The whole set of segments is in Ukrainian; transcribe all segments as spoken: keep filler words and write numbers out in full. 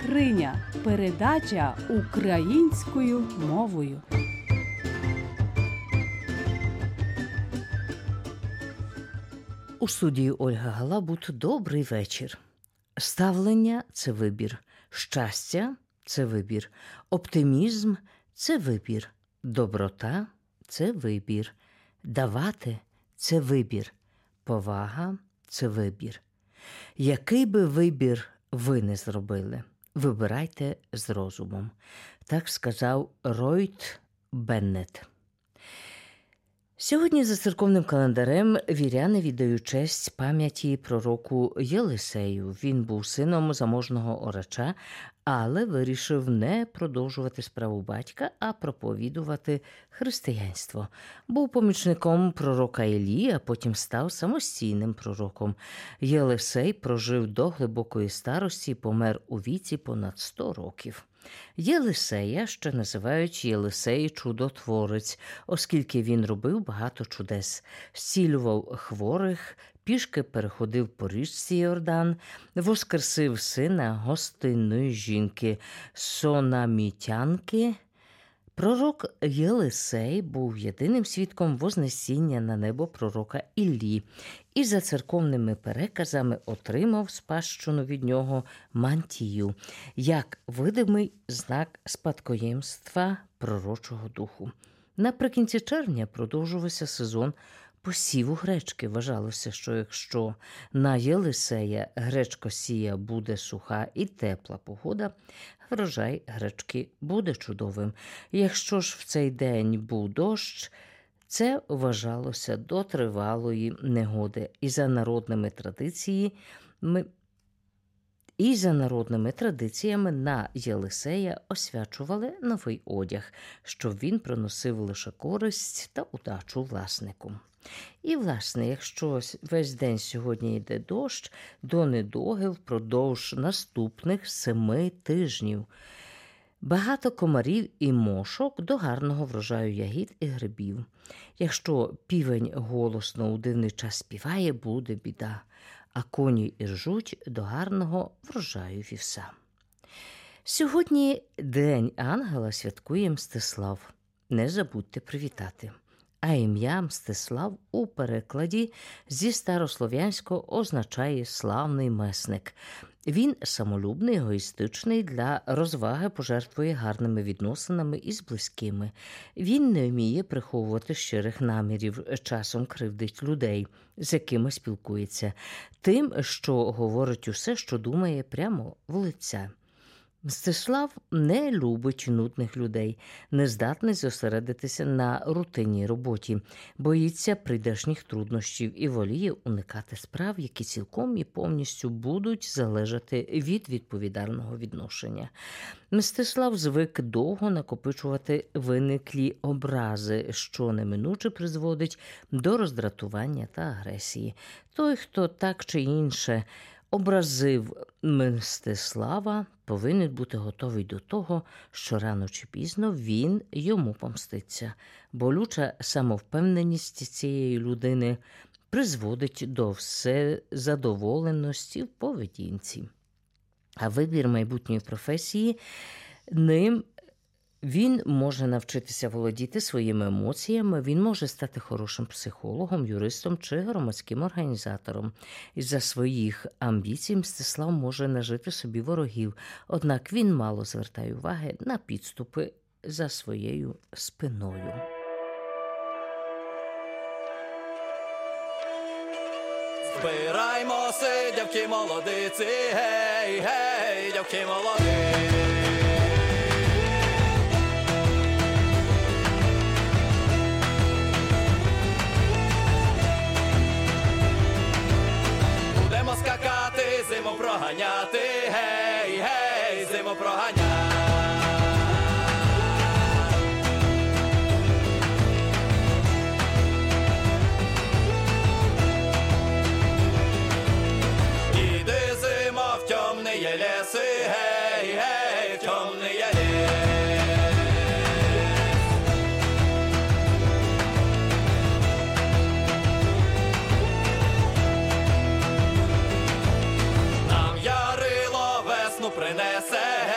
скриня. Передача українською мовою. У студії Ольга Галабут. Добрий вечір. Ставлення – це вибір. Щастя – це вибір. Оптимізм – це вибір. Доброта – це вибір. Давати – це вибір. Повага – це вибір. Який би вибір ви не зробили, вибирайте з розумом. Так сказав Ройт Беннет. Сьогодні за церковним календарем віряни віддають честь пам'яті пророку Єлисею. Він був сином заможного орача, але вирішив не продовжувати справу батька, а проповідувати християнство. Був помічником пророка Іллі, а потім став самостійним пророком. Єлисей прожив до глибокої старості і помер у віці понад сто років. Єлисея ще називають Єлисей чудотворець, оскільки він робив багато чудес. Зцілював хворих, пішки переходив по річці Йордан, воскресив сина гостинної жінки Сонамітянки. Пророк Єлисей був єдиним свідком вознесіння на небо пророка Іллі і за церковними переказами отримав спадщину від нього мантію, як видимий знак спадкоємства пророчого духу. Наприкінці червня продовжувався сезон посіву гречки. Вважалося, що якщо на Єлисея гречкосія буде суха і тепла погода, врожай гречки буде чудовим. Якщо ж в цей день був дощ, це вважалося до тривалої негоди. І за народними традиціями, і за народними традиціями на Єлисея освячували новий одяг, щоб він приносив лише користь та удачу власнику. І, власне, якщо весь день сьогодні йде дощ, до недоги впродовж наступних семи тижнів. Багато комарів і мошок до гарного врожаю ягід і грибів. Якщо півень голосно у дивний час співає, буде біда, а коні і ржуть до гарного врожаю вівса. Сьогодні День ангела святкує Мстислав. Не забудьте привітати. А ім'я Мстислав у перекладі зі старослов'янського означає «славний месник». Він самолюбний, егоїстичний, для розваги пожертвує гарними відносинами із близькими. Він не вміє приховувати щирих намірів, часом кривдить людей, з якими спілкується, тим, що говорить усе, що думає прямо в лице. Мстислав не любить нудних людей, не здатний зосередитися на рутинній роботі, боїться прийдешніх труднощів і воліє уникати справ, які цілком і повністю будуть залежати від відповідального відношення. Мстислав звик довго накопичувати виниклі образи, що неминуче призводить до роздратування та агресії. Той, хто так чи інше образив Мстислава, повинен бути готовий до того, що рано чи пізно він йому помститься. Болюча самовпевненість цієї людини призводить до всезадоволеності в поведінці. А вибір майбутньої професії ним він може навчитися володіти своїми емоціями, він може стати хорошим психологом, юристом чи громадським організатором. Із-за своїх амбіцій Мстислав може нажити собі ворогів, однак він мало звертає уваги на підступи за своєю спиною. Збираймося, дівки молодиці, гей, гей, дівки молодиці. Скакати, зиму проганяти, гей, гей, зиму проганяти. Іди зима в темні ліси, гей, гей, в темні ліси. Принесе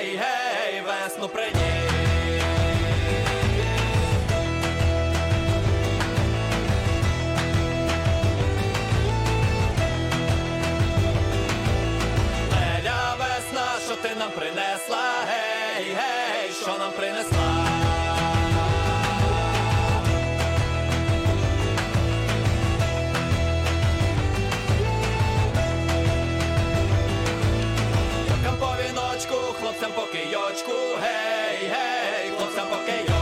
гей, гей, весну приніс. Леля, весна, що ти нам принесла, гей, гей, що нам принесла. Хлопцям по кийочку, гей, гей, хлопцям по кийочку.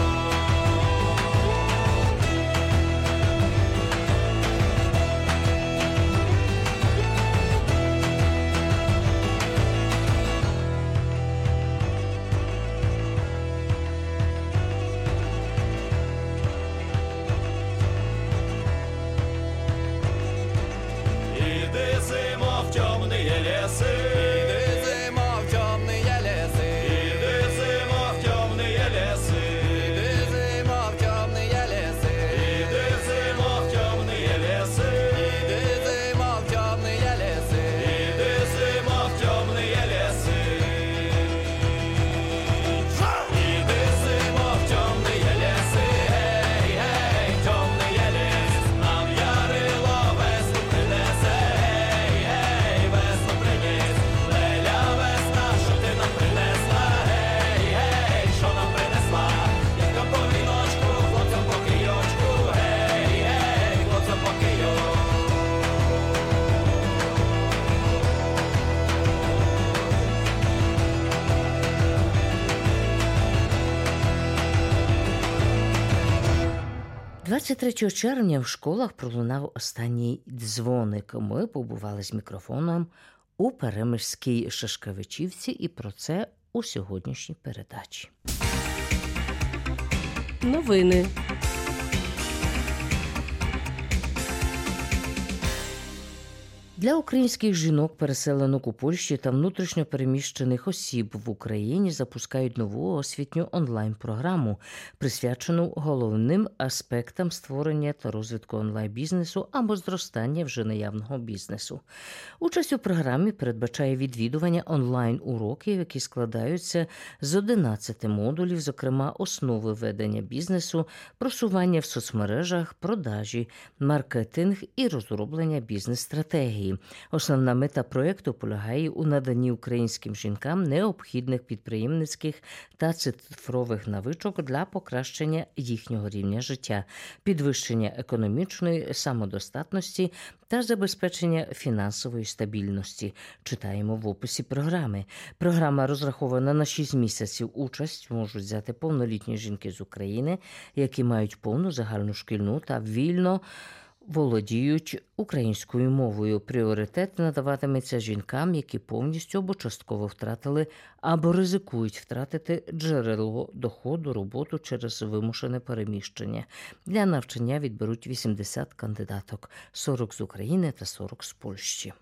Іди, зимо, в темні ліси. двадцять третього червня в школах пролунав останній дзвоник. Ми побували з мікрофоном у Перемишській Шашкевичівці, і про це у сьогоднішній передачі. Новини. Для українських жінок, переселенок у Польщі та внутрішньо переміщених осіб в Україні запускають нову освітню онлайн-програму, присвячену головним аспектам створення та розвитку онлайн-бізнесу або зростання вже наявного бізнесу. Участь у програмі передбачає відвідування онлайн-уроків, які складаються з одинадцяти модулів, зокрема основи ведення бізнесу, просування в соцмережах, продажі, маркетинг і розроблення бізнес-стратегії. Основна мета проєкту полягає у наданні українським жінкам необхідних підприємницьких та цифрових навичок для покращення їхнього рівня життя, підвищення економічної самодостатності та забезпечення фінансової стабільності. Читаємо в описі програми. Програма розрахована на шість місяців. Участь можуть взяти повнолітні жінки з України, які мають повну загальношкільну та вільно володіють українською мовою. Пріоритет надаватиметься жінкам, які повністю або частково втратили або ризикують втратити джерело доходу, роботу через вимушене переміщення. Для навчання відберуть вісімдесят кандидаток, сорок з України та сорок з Польщі.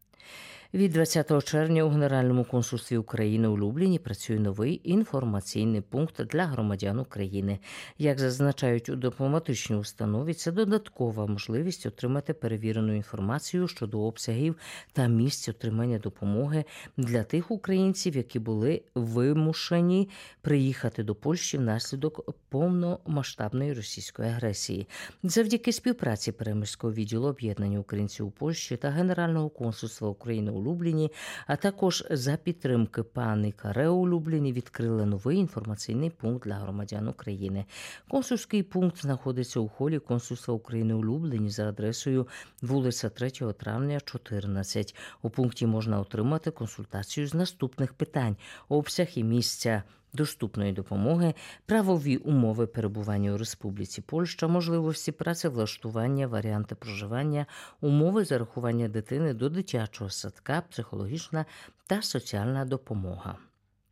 Від двадцятого червня у Генеральному консульстві України у Любліні працює новий інформаційний пункт для громадян України. Як зазначають у дипломатичній установі, це додаткова можливість отримати перевірену інформацію щодо обсягів та місць отримання допомоги для тих українців, які були вимушені приїхати до Польщі внаслідок повномасштабної російської агресії. Завдяки співпраці Перемишського відділу об'єднання українців у Польщі та Генерального консульства України у Любліні, а також за підтримки пани Каре у Любліні відкрили новий інформаційний пункт для громадян України. Консульський пункт знаходиться у холі консульства України у Любліні за адресою вулиця третього травня, чотирнадцять. У пункті можна отримати консультацію з наступних питань: обсяг і місця доступної допомоги, правові умови перебування у Республіці Польща, можливості працевлаштування, варіанти проживання, умови зарахування дитини до дитячого садка, психологічна та соціальна допомога.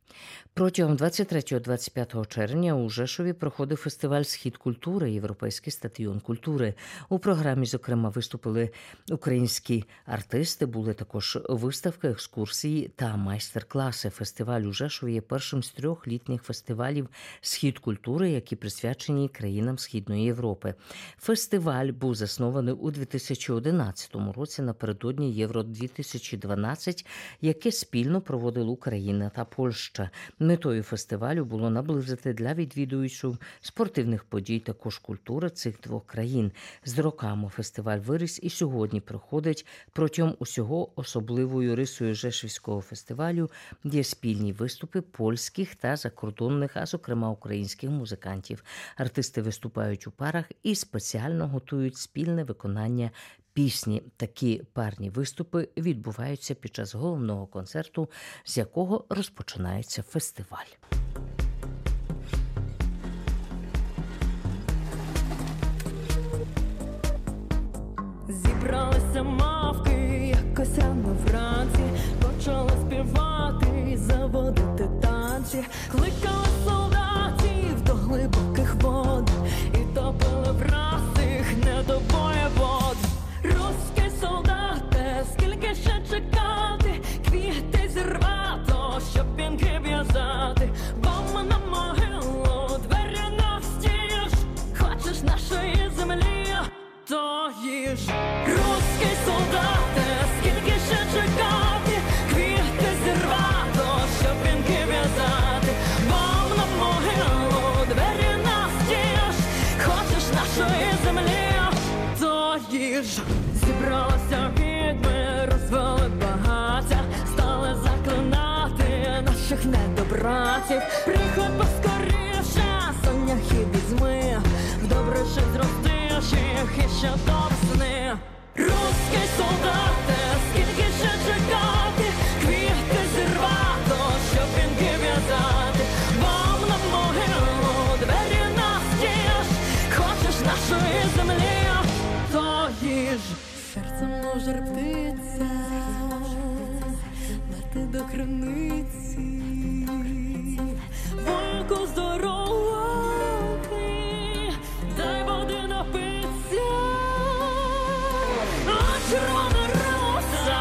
Протягом двадцять третього - двадцять п'ятого червня у Жешові проходив фестиваль «Схід культури» «Європейський стадіон культури». У програмі, зокрема, виступили українські артисти, були також виставки, екскурсії та майстер-класи. Фестиваль у Жешові є першим з трьох літніх фестивалів «Схід культури», які присвячені країнам Східної Європи. Фестиваль був заснований у дві тисячі одинадцятому році напередодні Євро-дві тисячі дванадцять, яке спільно проводили Україна та Польща. Метою фестивалю було наблизити для відвідувачів спортивних подій також культури цих двох країн. З роками фестиваль виріс і сьогодні проходить. Протягом усього особливою рисою Жешівського фестивалю є спільні виступи польських та закордонних, а зокрема українських музикантів. Артисти виступають у парах і спеціально готують спільне виконання пісні. Такі парні виступи відбуваються під час головного концерту, з якого розпочинається фестиваль. Зібралися мавки, якось рано вранці, почали співати, заводити танці, кликали солдатів до глибоких вод і топили враз цих недобоєвод. Руський солдате, скільки ще чекати, квіти зірвато, щоб вінки в'язати, бом на могилу, двері навстіж, хочеш нашої землі, то їж. Руський солдате, скільки ще чекати, квіти зірвато, щоб вінки в'язати, бом на могилу, двері навстіж, хочеш нашої землі, то їж. Зібралися відьми, розвели багаття, стали заклинати наших недобратів. Приходь поскоріше, соняхи візьми, в добре щось зростиш їх іще до весни. Руський солдате, скільки ще чекати, квіти зірвато, щоб вінки в'язати, бом на могилу, двері навстіж, хочеш нашої землі, то їж. Серцем може птиця лети до криниці, вольку здоровий, дай води напиться, а червона роса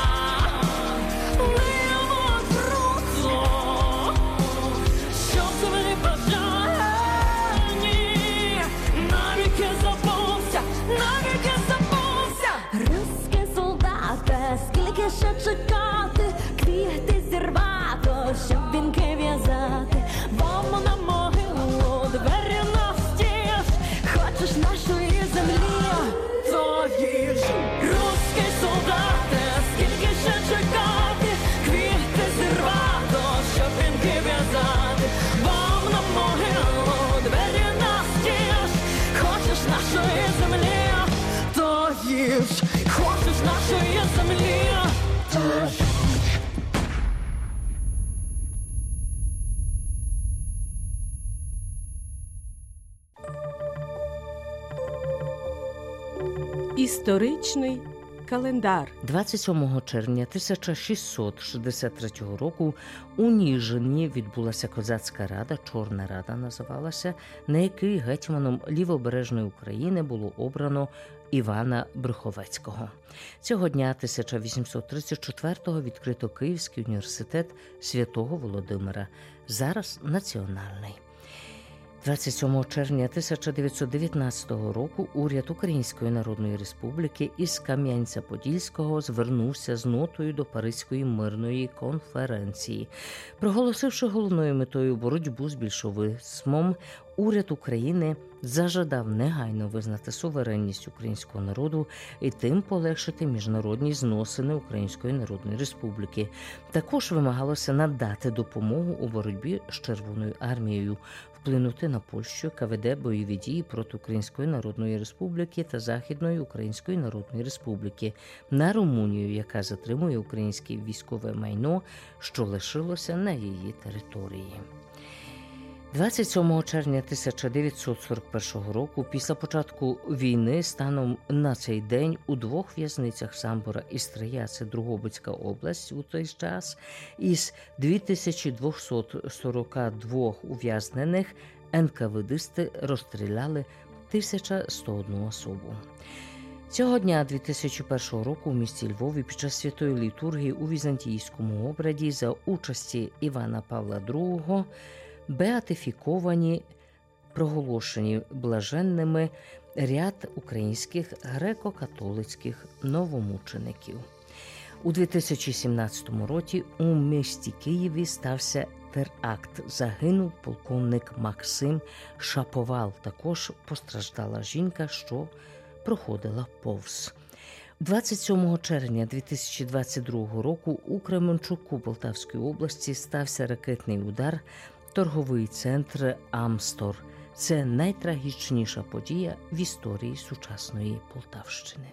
лиємо круто, щоб землі бажані навіки забувся, навіки забувся. Руський солдате, скільки ще чекати, квіти зірвато, щоб вінки в'язати, бом на могилу, двері навстіж, хочеш нашої землі, то їж. Руський солдате, скільки ще чекати, квіти зірвато, щоб вінки в'язати, бом на могилу, двері навстіж, хочеш нашої землі, то їж. Хочеш нашої землі, то їж. Історичний календар. двадцять сьомого червня тисяча шістсот шістдесят третього року у Ніжині відбулася козацька рада, Чорна рада називалася, на якій гетьманом Лівобережної України було обрано Івана Брюховецького. Цього дня тисяча вісімсот тридцять четвертого відкрито Київський університет Святого Володимира, зараз національний. двадцять сьомого червня тисяча дев'ятсот дев'ятнадцятого року уряд Української Народної Республіки із Кам'янця-Подільського звернувся з нотою до Паризької мирної конференції. Проголосивши головною метою боротьбу з більшовизмом, уряд України зажадав негайно визнати суверенність українського народу і тим полегшити міжнародні зносини Української Народної Республіки. Також вимагалося надати допомогу у боротьбі з Червоною армією, вплинути на Польщу, яка веде бойові дії проти Української Народної Республіки та Західної Української Народної Республіки, на Румунію, яка затримує українське військове майно, що лишилося на її території. двадцять сьомого червня тисяча дев'ятсот сорок першого року, після початку війни, станом на цей день у двох в'язницях Самбора і Стрия, це Другобицька область у той час, із дві тисячі двісті сорок два ув'язнених ен ка ве дисти розстріляли тисяча сто одну особу. Цього дня дві тисячі першого року у місті Львові під час святої літургії у візантійському обряді за участі Івана Павла другого беатифіковані, проголошені блаженними ряд українських греко-католицьких новомучеників. У дві тисячі сімнадцятому році у місті Києві стався теракт. Загинув полковник Максим Шаповал. Також постраждала жінка, що проходила повз. двадцять сьомого червня дві тисячі двадцять другого року у Кременчуку Полтавської області стався ракетний удар торговий центр Амстор. Це найтрагічніша подія в історії сучасної Полтавщини.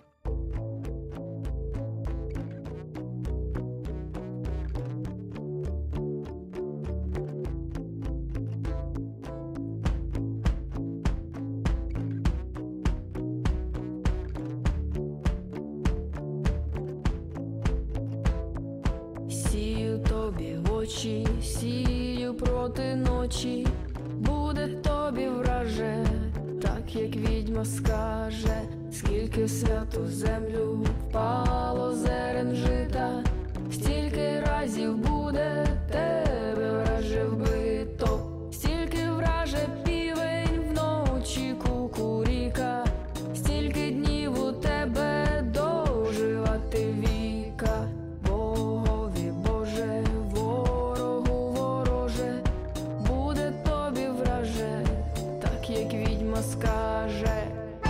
Сію тобі в очі, сію проти ночі, буде тобі враже, так як відьма скаже, скільки в святу землю впало зерен жита, стільки разів буде тебе враже вбито, стільки враже півень вночі кукуріка, стільки днів у тебе доживати віка. Богові Боже, ворогу вороже, буде тобі враже, так як відьма скаже.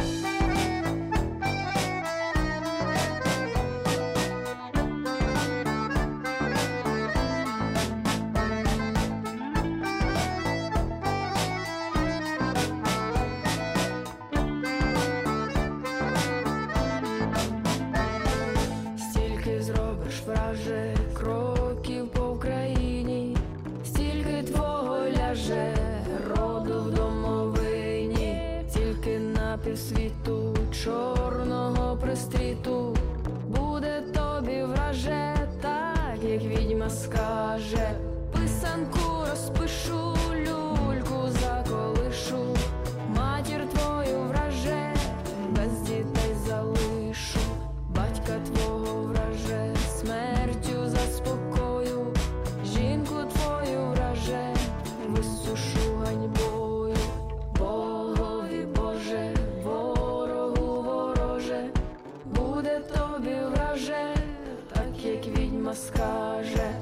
Стільки зробиш, враже, кроків по Україні, стільки твого ляже роду в домовині, тільки на півсвіту чорного пристріту буде тобі враже, так як відьма скаже. Писанку розпишу, люльку заколишу, матір твою враже, без дітей залишу, батька твого враже, смертю заспокою, жінку твою враже, висушу ганьбою. Богові Боже, ворогу вороже, буде тобі враже, так як відьма скаже.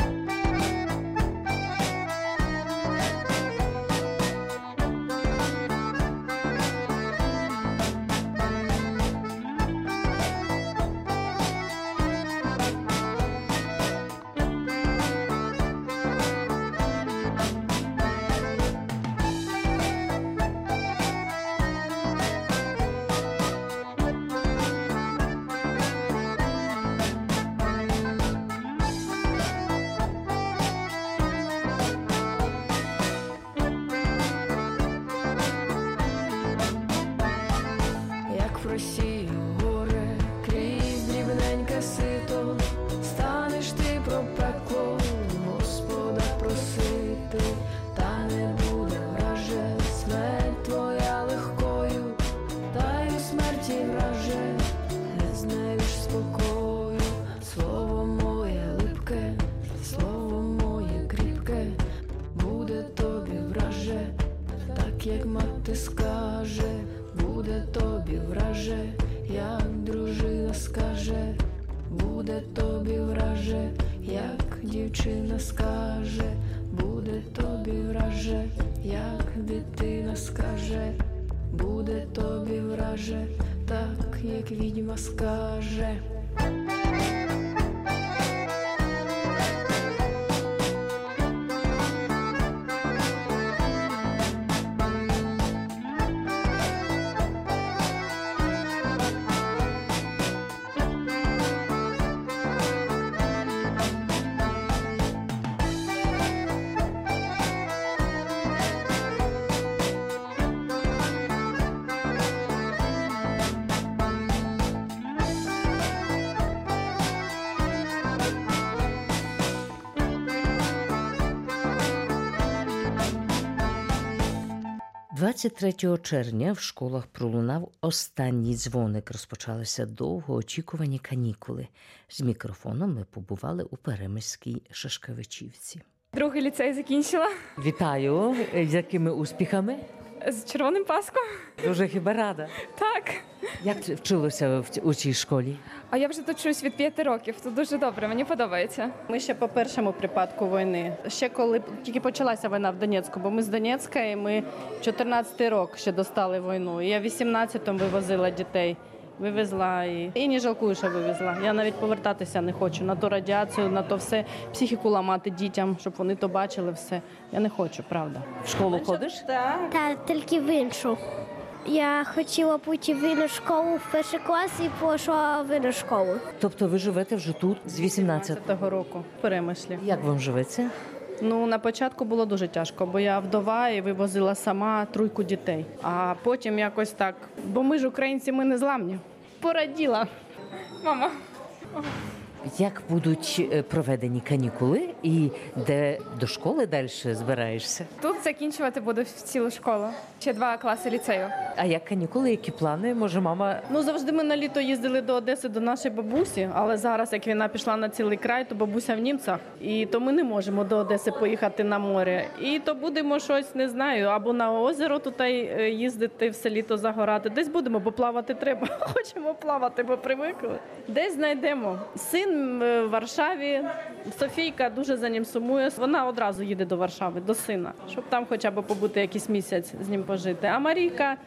Як в Росію горе, крізь дрібненьке сито, станеш ти про пекло Господа просити, та не буде враже смерть твоя легкою, та й у смерті враже не знайдеш спокою. Слово моє липке, слово моє кріпке, буде тобі враже, так як мати скаже, буде тобі враже, як дружина скаже, буде тобі враже, як дівчина скаже, буде тобі враже, як дитина скаже, буде тобі враже, так як відьма скаже. двадцять третього червня в школах пролунав останній дзвоник. Розпочалися довгоочікувані канікули. З мікрофоном ми побували у Перемиській Шашкевичівці. Другий ліцей закінчила. Вітаю! З якими успіхами? З червоним паском. Дуже хіба рада. Так. Як вчилося в ць- у цій школі? А я вже тут вчусь від п'яти років. Тут дуже добре, мені подобається. Ми ще по першому припадку війни. Ще коли тільки почалася війна в Донецьку, бо ми з Донецька, і ми чотирнадцятий рік ще достали війну. І я в вісімнадцятому вивозила дітей. Вивезла і, і не жалкую, що вивезла. Я навіть повертатися не хочу на ту радіацію, на то все, психіку ламати дітям, щоб вони то бачили все. Я не хочу, правда. В школу ходиш? Так. Та тільки в іншу. Я хотіла піти в іншу школу в перший клас і пішла в іншу школу. Тобто ви живете вже тут з вісімнадцятого? вісімнадцятого року в Перемишлі. Як вам живеться? Ну, на початку було дуже тяжко, бо я вдова і вивозила сама тройку дітей. А потім якось так, бо ми ж українці, ми не зламні. Пораділа. Мама. Як будуть е, проведені канікули і де до школи далі збираєшся? Тут закінчувати буду цілу школу. Ще два класи ліцею. А як канікули, які плани? Може, мама Ну, завжди ми на літо їздили до Одеси до нашої бабусі, але зараз, як війна пішла на цілий край, то бабуся в Німцях, і то ми не можемо до Одеси поїхати на море. І то будемо щось, не знаю, або на озеро тут е, їздити все літо загорати. Десь будемо, бо плавати треба. Хочемо плавати, бо привикли. Десь знайдемо. Син е, в Варшаві, Софійка дуже за ним сумує. Вона одразу їде до Варшави, до сина, щоб там хоча б побути якийсь місяць з ним пожити. А Марійка,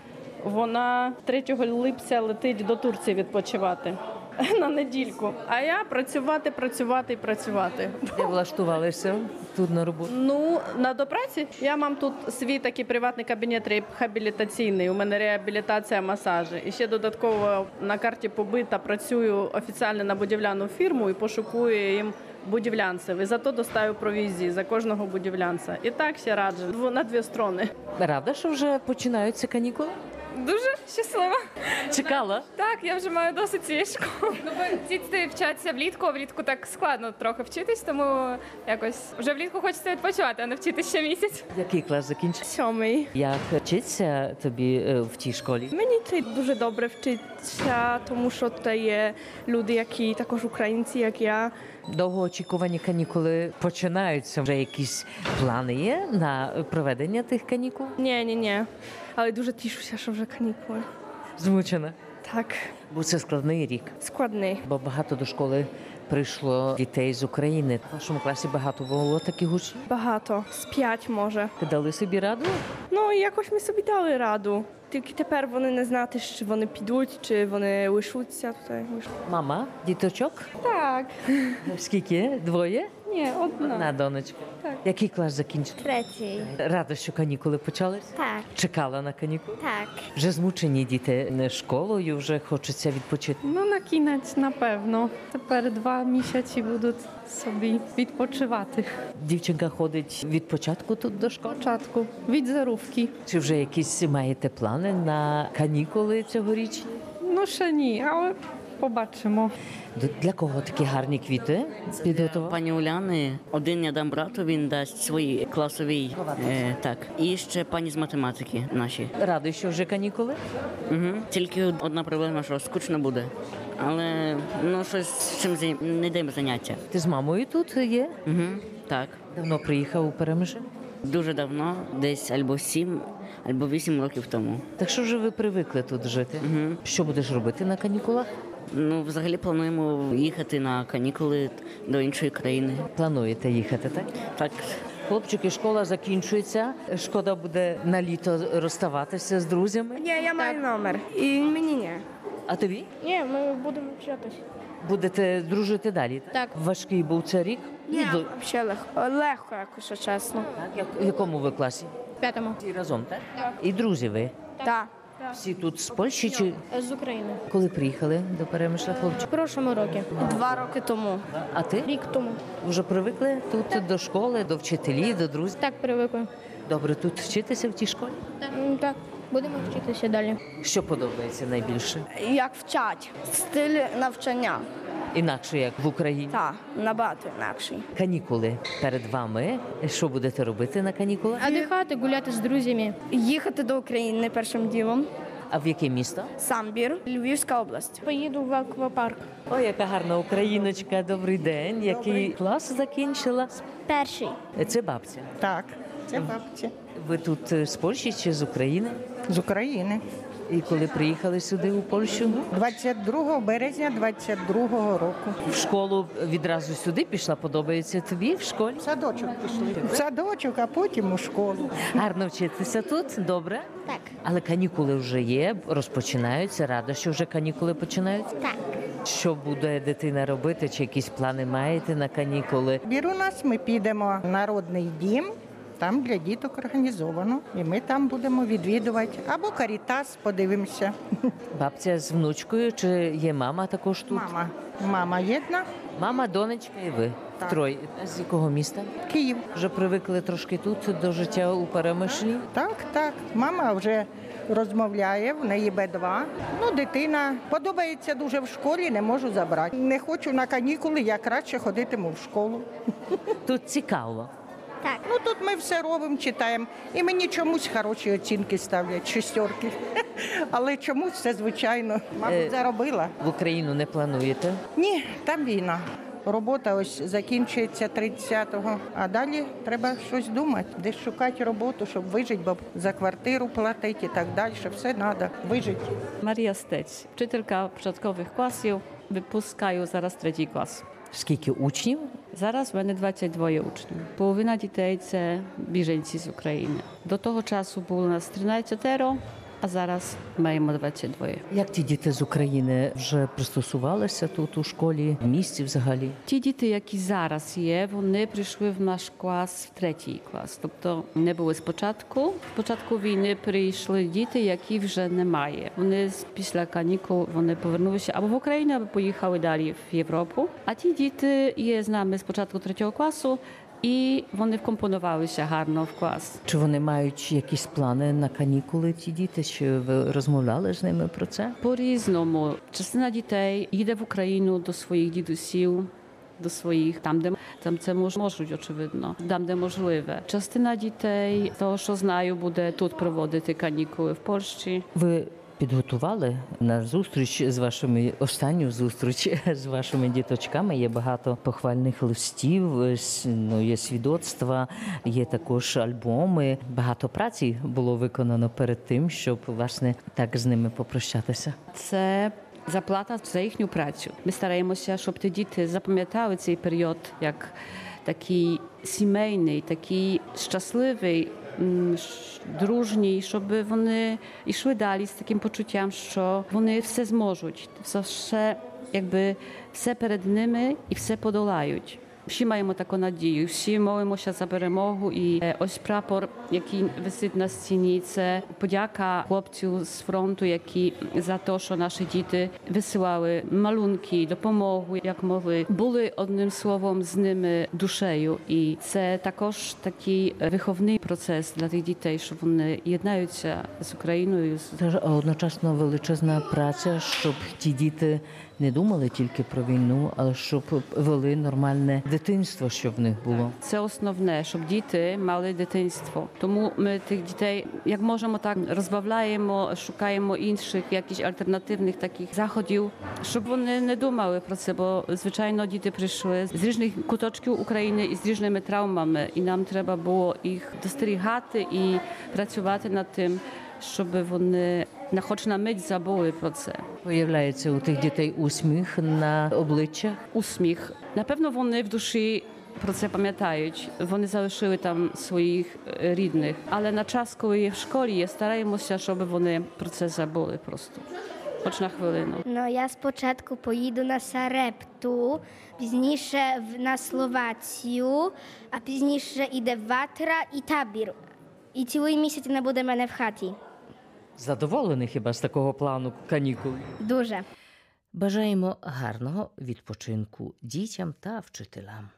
вона третього липня летить до Турції відпочивати на недільку. А я працювати, працювати і працювати. де влаштувалися тут на роботу? Ну, на допраці я мам тут свій такий приватний кабінет реабілітаційний. У мене реабілітація, масажі. І ще додатково на карті побита працюю офіційно на будівляну фірму і пошукую їм будівлянців. І зато достаю провізії за кожного будівлянця. І так ще раджу. Дво- На дві сторони. Рада, що вже починаються канікули? Дуже щаслива. Чекала. Так, я вже маю досить цієї школи. Ну, бо діти вчаться влітку, а влітку так складно трохи вчитись, тому якось вже влітку хочеться відпочивати, а не вчитись ще місяць. Який клас закінчив? Сьомий. Як вчиться тобі е, в тій школі? Мені це дуже добре вчитися, тому що тут є люди, які також українці, як я. Довгоочікувані канікули починаються. Вже якісь плани є на проведення тих канікул? Ні, ні, ні. Але дуже тішуся, що вже канікули. Змучена. Так, Бо це складний рік. складний. Бо багато до школи прийшло дітей з України. В вашому класі багато було таких учнів? Багато. З п'ять, може. Ви дали собі раду? Ну, якось ми собі дали раду. Тільки тепер вони не знати, чи вони підуть, чи вони лишуться тут. Мама, діточок? Так. Скільки? Двоє? Ні, одна. Одна донечка. Так. Який клас закінчив? Третій. Рада, що канікули почались? Так, Чекала на канікули? так. Вже змучені діти не школою, вже хочеться відпочити. Ну, на кінець, напевно. Тепер два місяці будуть собі відпочивати. Дівчинка ходить від початку тут до школи? Спочатку від зарубки. Чи вже якісь маєте плани на канікули цьогоріч? Ну, ще ні, але побачимо. Д- Для кого такі гарні квіти підготував? Пані Уляни, один я дам брату, він дасть свій класовий. Е, так. І ще пані з математики наші. Радий, що вже канікули? Угу. Тільки одна проблема, що скучно буде. Але ну щось чим зай- не йдемо заняття. Ти з мамою тут є? Угу. Так. Давно приїхав у Перемишль? Дуже давно, десь або сім, або вісім років тому. Так що вже ви привикли тут жити? Угу. Що будеш робити на канікулах? Ну, взагалі плануємо їхати на канікули до іншої країни. Плануєте їхати, так? Так. Хлопчики, школа закінчується. Шкода буде на літо розставатися з друзями. Ні, я маю номер. І мені ні. А тобі? Ні, ми будемо вчитись. Будете дружити далі? Так. Важкий був це рік? Ні, До- взагалі легко. Легко якось, чесно. Так, як, в якому ви класі? П'ятому. Всі разом, так? І друзі ви? Так. Всі тут з Польщі чи З України. коли приїхали до Перемишля, хлопчик? В прошлому році. Два роки тому. А ти? Рік тому. Вже привикли тут до школи, до вчителів, до друзів? Так, привикли. Добре, тут вчитися в тій школі? Так, будемо вчитися далі. Що подобається найбільше? Як вчать. Стиль навчання. Інакше, як в Україні? Так, набагато інакший. Канікули перед вами. Що будете робити на канікулах? Отдихати, гуляти з друзями. Їхати до України першим ділом. А в яке місто? Самбір, Львівська область. Поїду в аквапарк. Ой, яка гарна україночка. Добрий день. Який клас закінчила? Перший. Це бабця. Так, це бабця. Ви тут з Польщі чи з України? З України. І коли приїхали сюди, у Польщу? двадцять другого березня двадцять другого року. В школу відразу сюди пішла? Подобається тобі в школі? В садочок пішли. В садочок, а потім у школу. Гарно вчитися тут? Добре? Так. Але канікули вже є, розпочинаються. Рада, що вже канікули починаються? Так. Що буде дитина робити? Чи якісь плани маєте на канікули? Бір у нас ми підемо в народний дім. Там для діток організовано, і ми там будемо відвідувати. Або Карітас, подивимося. Бабця з внучкою, чи є мама також тут? Мама. Мама єдна. Мама, донечка і ви. Так. Троє. З якого міста? Київ. Вже привикли трошки тут до життя у Перемишлі? Так, так. Мама вже розмовляє, в неї Б два. Ну, дитина подобається дуже в школі, не можу забрати. Не хочу на канікули, я краще ходитиму в школу. Тут цікаво. Так. Ну, тут ми все робимо, читаємо. І мені чомусь хороші оцінки ставлять, шестерки. Але чомусь це, звичайно, мабуть, заробила. В Україну не плануєте? Ні, там війна. Робота ось закінчується тридцятого, а далі треба щось думати, десь шукати роботу, щоб вижити, бо за квартиру платити і так далі. Все треба вижити. Марія Стець, вчителька початкових класів, випускаю зараз третій клас. Скільки учнів? Зараз в мене двадцять два учнів. Половина дітей – це біженці з України. До того часу було у нас тринадцять, а зараз маємо двадцять два. Як ті діти з України вже пристосувалися тут у школі, в місті взагалі? Ті діти, які зараз є, вони прийшли в наш клас, в третій клас. Тобто не були спочатку. Спочатку війни прийшли діти, які вже немає. Вони після канікул вони повернулися або в Україну, або поїхали далі в Європу. А ті діти є з нами з початку третього класу, і вони вкомпонувалися гарно в клас. Чи вони мають якісь плани на канікули, ті діти? Чи ви розмовляли з ними про це? По-різному. Частина дітей їде в Україну до своїх дідусів, до своїх, там, де там це мож, можуть, очевидно, там, де можливе. Частина дітей, того, що знаю, буде тут проводити канікули в Польщі. Ви підготували на зустріч з вашими, останню зустріч з вашими діточками. Є багато похвальних листів, ну, є свідоцтва, є також альбоми. Багато праці було виконано перед тим, щоб, власне, так з ними попрощатися. Це заплата за їхню працю. Ми стараємося, щоб ті діти запам'ятали цей період як такий сімейний, такий щасливий, дружній, щоб вони йшли далі з таким почуттям, що вони все зможуть, все, якби, все перед ними і все подолають. Всі маємо таку надію, всі молимося за перемогу. І ось прапор, який висить на стіні, це подяка хлопців з фронту, які за те, що наші діти висилали малюнки, допомогу, як могли. Були, одним словом, з ними душею. І це також такий виховний процес для тих дітей, що вони єднаються з Україною. Це ж одночасно величезна праця, щоб ті діти не думали тільки про війну, але щоб вели нормальне дитинство, щоб в них було. Це основне, щоб діти мали дитинство. Тому ми тих дітей, як можемо, так розбавляємо, шукаємо інших, якісь альтернативних таких заходів, щоб вони не думали про це, бо, звичайно, діти прийшли з різних куточків України і з різними травмами, і нам треба було їх достерігати і працювати над тим, щоб вони на хоч на мить забули про це. Появляється у тих дітей усміх на обличчях? Усміх. Напевно, вони в душі про це пам'ятають. Вони залишили там своїх рідних. Але на час, коли є в школі, стараємося, щоб вони про це забули просто. Хоч на хвилину. Ну, я спочатку поїду на Сарепту, пізніше на Словацію, а пізніше іде Ватра і табір. І цілий місяць не буде мене в хаті. Задоволений хіба з такого плану канікул? Дуже. Бажаємо гарного відпочинку дітям та вчителям.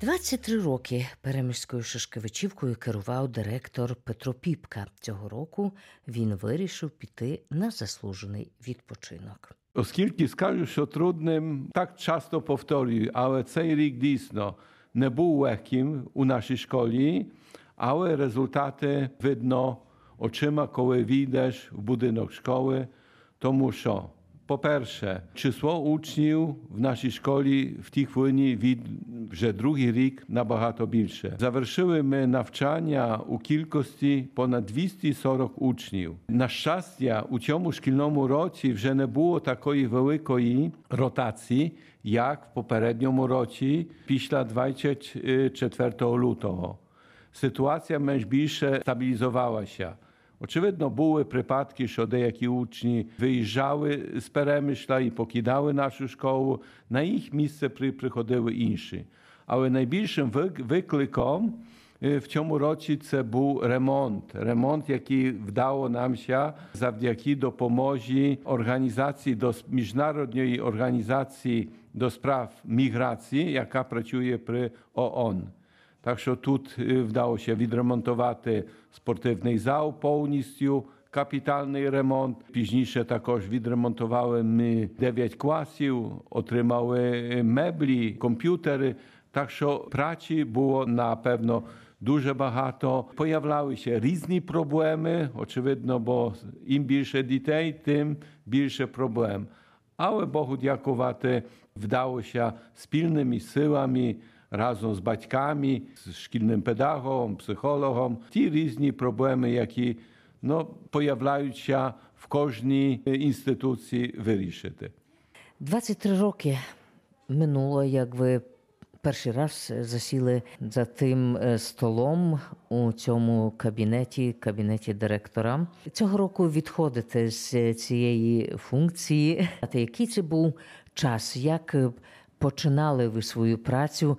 двадцять три роки Перемишльською Шишкевичівкою керував директор Петро Піпка. Цього року він вирішив піти на заслужений відпочинок. Оскільки скажу, що трудним, так часто повторюю, але цей рік дійсно не був легким у нашій школі, але результати видно очима, коли війдеш в будинок школи, тому що, по-перше, число учнів в нашій школі в тій хвилині від вже другий рік набагато більше. Завершили ми навчання у кількості понад двісті сорок учнів. На щастя, у цьому шкільному році вже не було такої великої ротації, як в попередньому році після двадцять четвертого лютого. Ситуація менш більше стабілізувалася. Очевидно, були випадки, що деякі учні виїжджали з Перемишля і покидали нашу школу, на їх місце приходили інші. Але найбільшим викликом в цьому році це був ремонт. Ремонт, який вдало намся завдяки допомозі організації, до міжнародної організації до справ міграції, яка працює при ООН. Так що тут вдалося відремонтувати спортивний зал повністю, капітальний ремонт. Пізніше також відремонтували ми дев'ять класів, отримали меблі, комп'ютери. Так що праці було, напевно, дуже багато. Появлялися різні проблеми, очевидно, бо їм більше дітей, тим більше проблем. Але Богу дякувати, вдалося спільними силами, разом з батьками, з шкільним педагогом, психологом, ті різні проблеми, які ну, появляються в кожній інституції, вирішити. двадцять три роки минуло, як ви перший раз засіли за тим столом у цьому кабінеті, кабінеті директора. Цього року відходите з цієї функції. А який це був час? Як починали ви свою працю,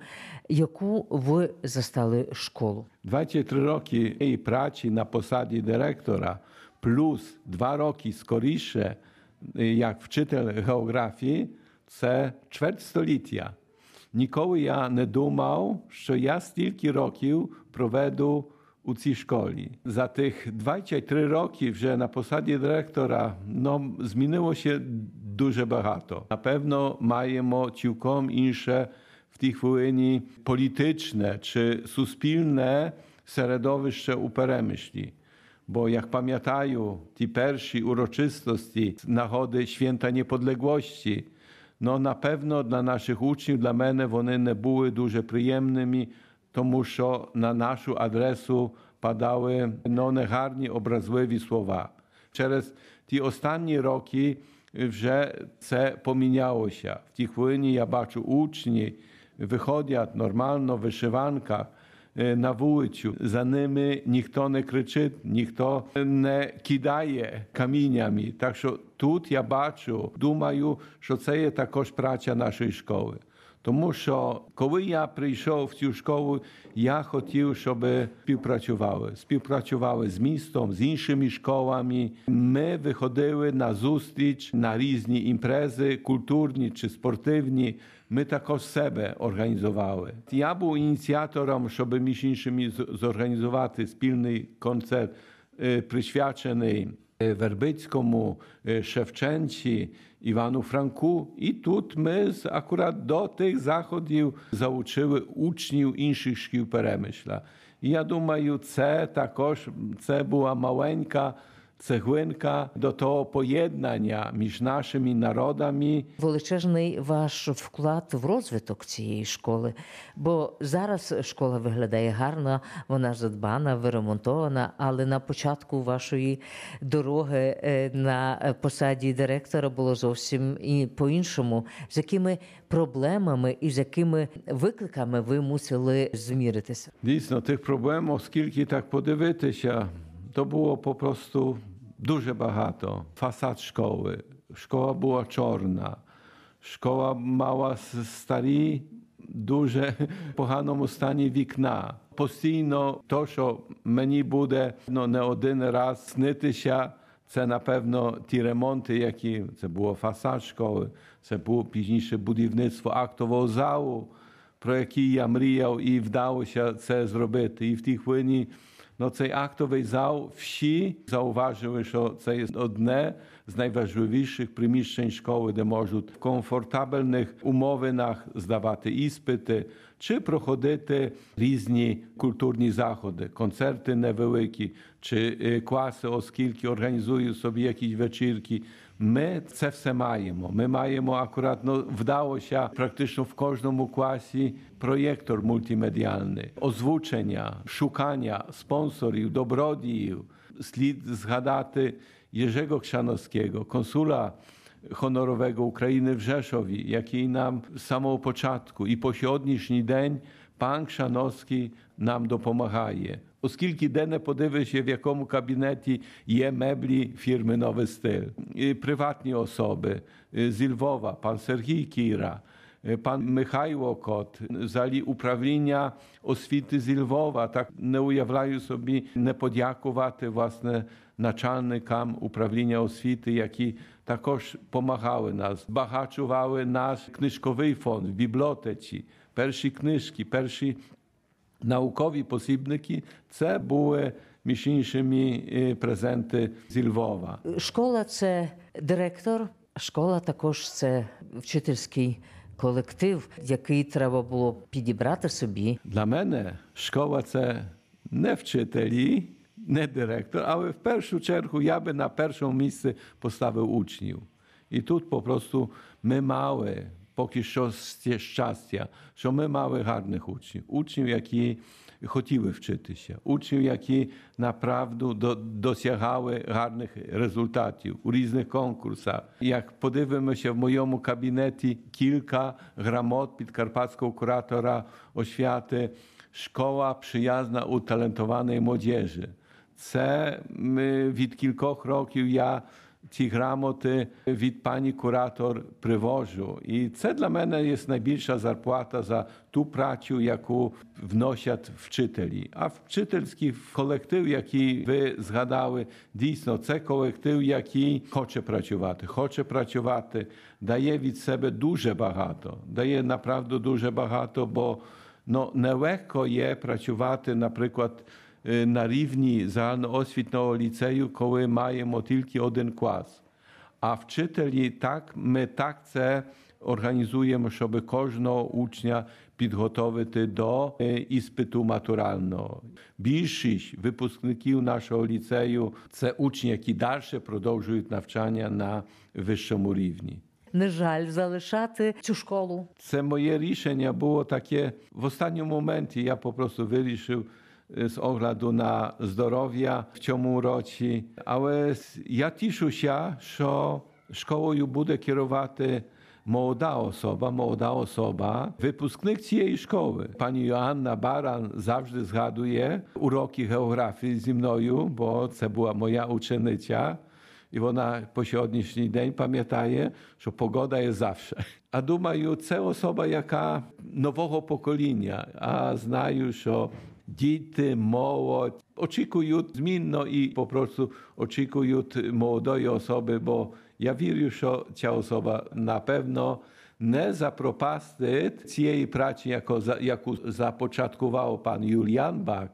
яку ви застали школу? двадцять три роки і праці на посаді директора, плюс два роки скоріше, як вчитель географії, це чверть століття. Ніколи я не думав, що я стільки років проведу у цій школі. За тих двадцять три роки вже на посаді директора ну, змінилося дуже багато. Напевно, маємо цілком інше в тій хвилині політичне чи суспільне середовище у Перемишлі. Бо, як пам'ятаю, ті перші урочистості з нагоди Święta Niepodległości, no на певно для наших учнів, для мене вони не були дуже приємними, тому що на нашу адресу падали ну, негарні, образливі слова. Через ті останні роки вже це помінялося. В тій хвилині я бачу учні, виходять нормально в вишиванках на вулицю. За ними ніхто не кричить, ніхто не кидає каміннями. Так що тут я бачу, думаю, що це є також праця нашої школи. Тому що, коли я прийшов в цю школу, я хотів, щоб співпрацювали. Співпрацювали з містом, з іншими школами. Ми виходили на зустріч, на різні імпрези, культурні чи спортивні. Ми також себе організували. Я був ініціатором, щоб між іншими зорганізувати спільний концерт, присвячений Вербицькому, Шевченці, Івану Франку. І тут ми акурат до тих заходів залучили учнів інших шкіл Перемишля. І я думаю, це також це була маленька цеглинка до того поєднання між нашими народами. Величезний ваш вклад в розвиток цієї школи, бо зараз школа виглядає гарно, вона задбана, виремонтована, але на початку вашої дороги на посаді директора було зовсім і по-іншому. З якими проблемами і з якими викликами ви мусили зміритися? Дійсно, тих проблем, оскільки так подивитися, то було попросту дуже багато. Фасад школи. Школа була чорна. Школа мала старі, дуже поганому стані вікна. Постійно то, що мені буде ну, не один раз снитися, це, напевно, ті ремонти, які... Це було фасад школи, це було пізніше будівництво актового залу. про який я мріяв, і вдалося це зробити. І в тій хвилині ну, цей актовий зал всі зауважили, що це є одне з найважливіших приміщень школи, де можуть в комфортабельних умовинах здавати іспити чи проходити різні культурні заходи, концерти невеликі, чи класи, оскільки організують собі якісь вечірки. Ми це все маємо. Ми маємо акуратно, вдалося практично в кожному класі проєктор мультимедіальний, озвучення, шукання спонсорів, добродіїв. Слід згадати Jerzego Chrzanowskiego, konsula honorowego України в Rzeszowie, який нам з самого початку і по сьогоднішній день пан Chrzanowski нам допомагає. Оскільки де не подивишся, в якому кабінеті є меблі фірми «Новий стиль». І приватні особи зі Львова, пан Сергій Кіра, пан Михайло Кот, взагалі управління освіти зі Львова. Так не уявляю собі не подякувати, власне, начальникам управління освіти, які також допомагали нас, збагачували наш книжковий фонд в бібліотеці, перші книжки, перші наукові посібники – це були, між іншими, презенти зі Львова. Школа – це директор, школа також – це вчительський колектив, який треба було підібрати собі. Для мене школа – це не вчителі, не директор, але в першу чергу я би на першому місці поставив учнів. І тут просто ми мали поки що щастя, що ми мали гарних учнів. Учнів, які хотіли вчитися. Учнів, які направду досягали гарних результатів у різних конкурсах. Як подивимося в моєму кабінеті кілька грамот підкарпатського куратора освіти «Школа przyjazna utalentowanej młodzieży». Це від кількох років я ці грамоти від пані куратор привожу. І це для мене є найбільша зарплата за ту працю, яку вносять вчителі. А вчительський колектив, який ви згадали, дійсно, це колектив, який хоче працювати. Хоче працювати, дає від себе дуже багато. Дає, направду, дуже багато, бо ну, нелегко є працювати, наприклад, на рівні загальноосвітнього ліцею, коли маємо тільки один клас. А вчителі, так, ми так це організуємо, щоб кожного учня підготовити до іспиту матурального. Більшість випускників нашого ліцею – це учні, які далі продовжують навчання на вищому рівні. Не жаль залишати цю школу? Це моє рішення було таке. В останньому моменті я просто вирішив з огляду на здоров'я в цьому році. Але я тішуся, що школою буде керувати молода особа, молода особа, випускник цієї школи. Пані Йоанна Баран завжди згадує уроки географії зі мною, бо це була моя учениця. І вона по сьогоднішній день пам'ятає, що погода є завжди. А думаю, це особа, яка нового покоління. А знаю, що діти, молодь очікують змінно і попросту очікують молодої особи, бо я вірю, що ця особа, напевно, не запропастить цієї праці, яку започаткував пан Юліан Бак.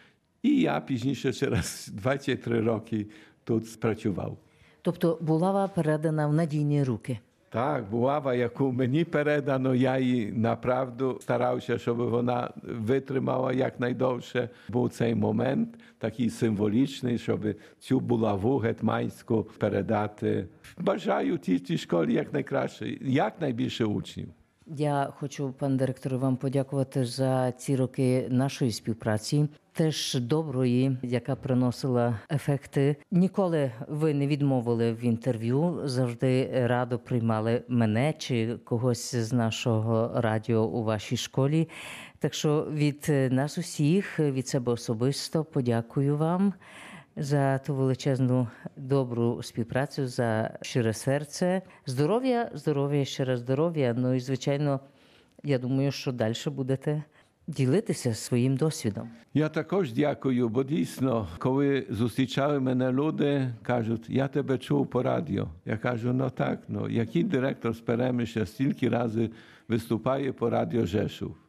І я пізніше, через двадцять три роки, тут спрацював. Тобто булава передана в надійні руки? Так, булава, яку мені передано, я її направду старався, щоб вона витримала якнайдовше. Був цей момент такий символічний, щоб цю булаву гетьманську передати. Бажаю тій, тій школі якнайкраще, якнайбільше учнів. Я хочу, пан директор, вам подякувати за ці роки нашої співпраці, теж доброї, яка приносила ефекти. Ніколи ви не відмовили в інтерв'ю, завжди радо приймали мене чи когось з нашого радіо у вашій школі. Так що від нас усіх, від себе особисто подякую вам за ту величезну добру співпрацю, за щире серце. Здоров'я, здоров'я, ще раз здоров'я. Ну і, звичайно, я думаю, що далі будете ділитися своїм досвідом. Я також дякую, бо дійсно, коли зустрічали мене люди, кажуть, я тебе чув по радіо. Я кажу, ну так, ну, який директор з Перемишля стільки разів виступає по радіо Жешув?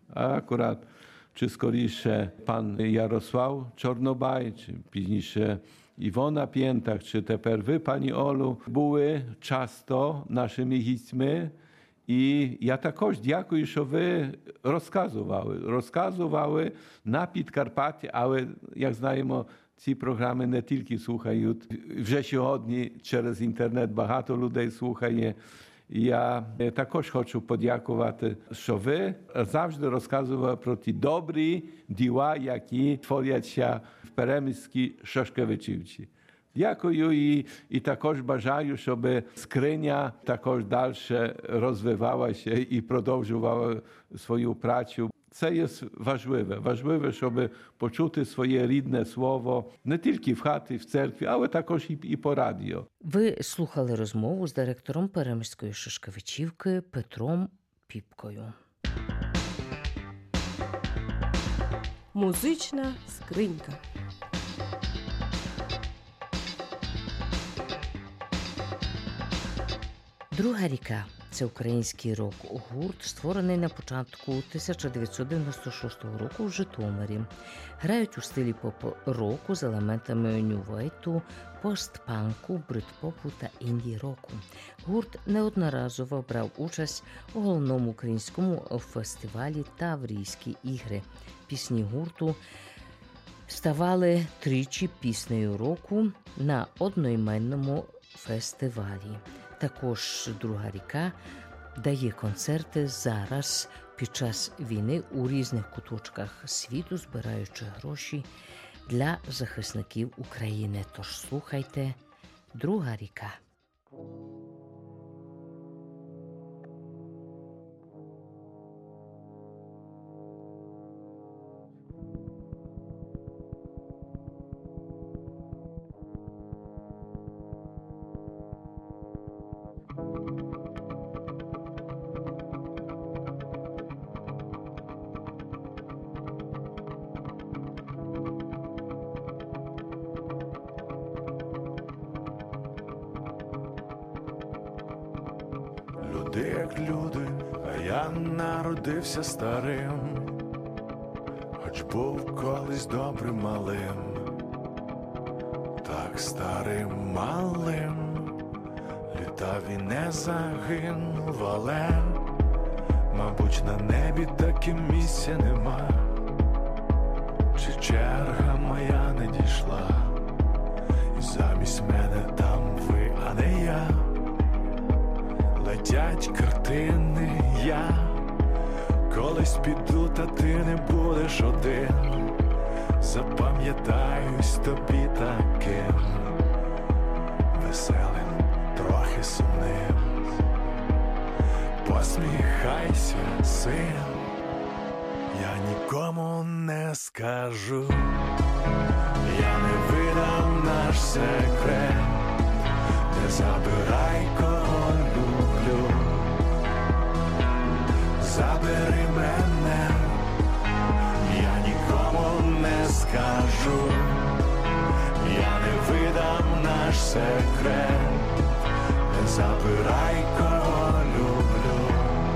A akurat czy скоріше pan Jarosław Czornobaj, czy пізніше Iwona Piętak, czy тепер ви, пані Олу, були часто нашими гістьми. І я також дякую, що ви розказували. Розказували на Підкарпатті, але, як знаємо, ці програми не тільки слухають. Вже сьогодні через інтернет багато людей слухає. Я також хочу подякувати, що ви завжди розказували про ті добрі діла, які творяться в Перемиській Шашкевичівці. Дякую і, і також бажаю, щоб скриня також далі розвивалася і продовжувала свою працю. Це є важливе. Важливе, щоб почути своє рідне слово не тільки в хаті, в церкві, але також і, і по радіо. Ви слухали розмову з директором Перемиської Шашкевичівки Петром Піпкою. Музична скринька. Друга ріка – це український рок-гурт, створений на початку тисяча дев'ятсот дев'яносто шостого року в Житомирі. Грають у стилі поп-року з елементами нью-вейву, пост-панку, брит-попу та інді-року. Гурт неодноразово брав участь у головному українському фестивалі «Таврійські ігри». Пісні гурту ставали тричі піснею року на одноіменному фестивалі. Також «Друга ріка» дає концерти зараз під час війни у різних куточках світу, збираючи гроші для захисників України. Тож слухайте «Друга ріка». Люди як люди, а я народився старим, хоч був колись добрим малим, так старим малим, літав і не загинув, але, мабуть, на небі таким місця нема, чи черга моя не дійшла, і замість мене там ви, а не я. Летять картини, я колись піду, та ти не будеш один. Запам'ятаюсь тобі таким веселим, трохи сумним. Посміхайся, син, я нікому не скажу, я не видам наш секрет, не забирай кого люблю, забери мене, я нікому не скажу, я не видам наш секрет, не забирай кого люблю,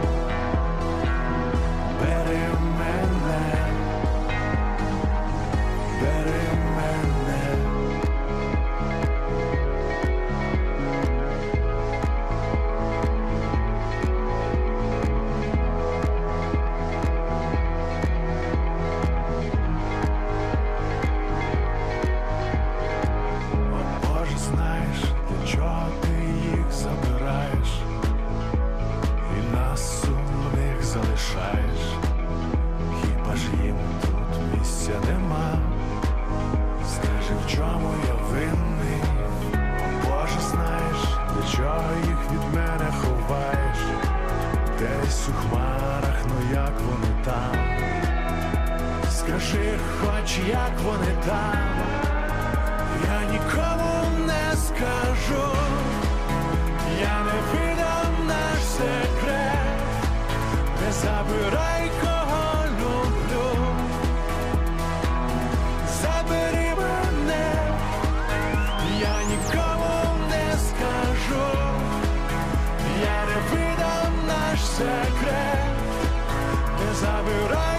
бери мене, бери мене. Хіба ж їм тут місця нема? Скажи, в чому я винний? О, Боже, знаєш, для чого їх від мене ховаєш? Десь у хмарах, ну як вони там? Скажи, хоч як вони там? Я нікому не скажу, я не видам наш секрет, не забирай кого люблю, забери мене, я нікому не скажу, я не видам наш секрет, не забирай.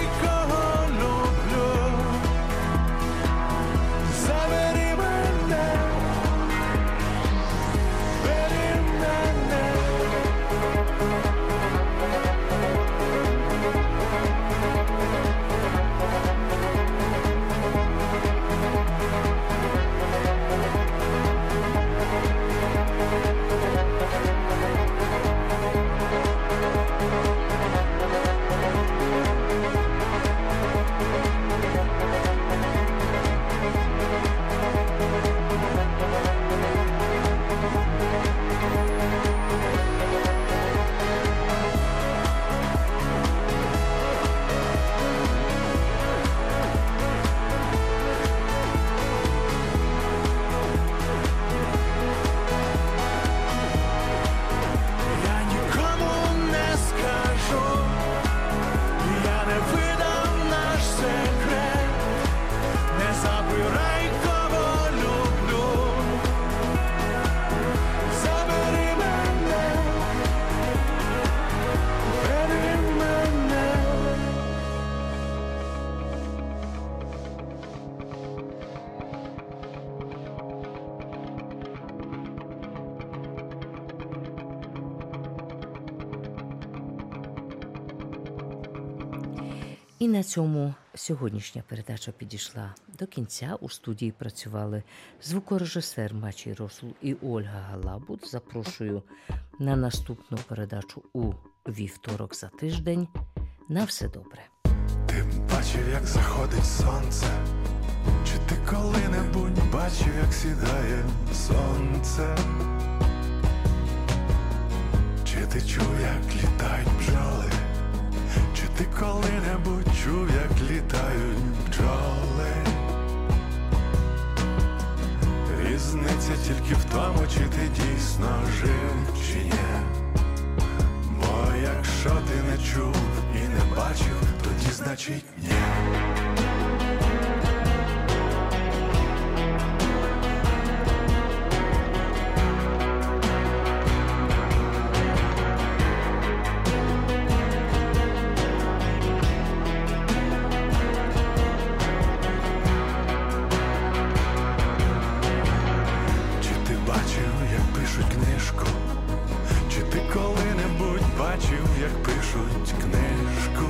І на цьому сьогоднішня передача підійшла до кінця. У студії працювали звукорежисер Мачій Росул і Ольга Галабут. Запрошую на наступну передачу у вівторок за тиждень. На все добре. Ти бачив, як заходить сонце? Чи ти коли-небудь бачив, як сідає сонце? Чи ти чув, як літають бджоли? Чи ти коли-небудь чув, як літають бджоли? Різниця тільки в тому, чи ти дійсно жив, чи ні. Бо якщо ти не чув і не бачив, тоді значить ні. Як пишуть книжку,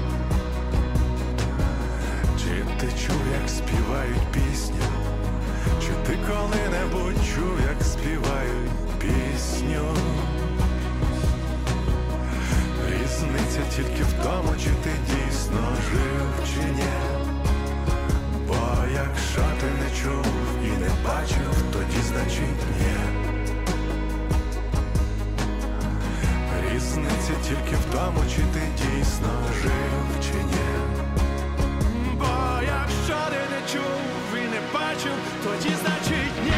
чи ти чув, як співають пісню, чи ти коли-небудь чув, як співають пісню? Різниця тільки в тому, чи ти дійсно жив, чи ні. Бо якщо ти не чув і не бачив, тоді значить ні. Різниця тільки в тому, чи ти дійсно жив, чи ні. Бо якщо ти не чув і не бачив, тоді значить ні.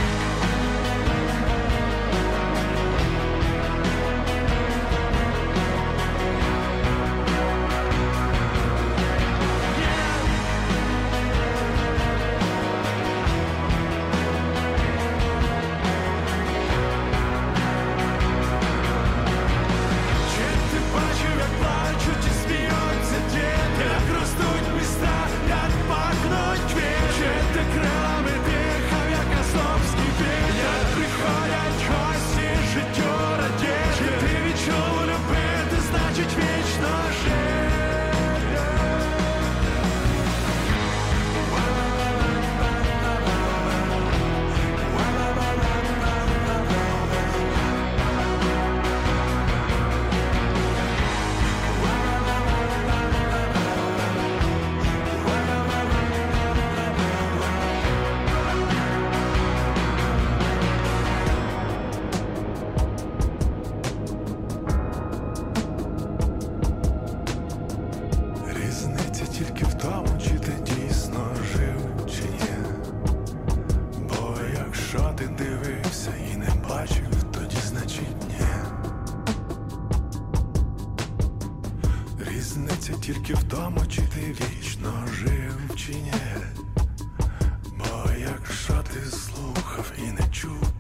Різниця тільки в тому, чи ти вічно жив, чи ні. Бо якщо ти слухав і не чув,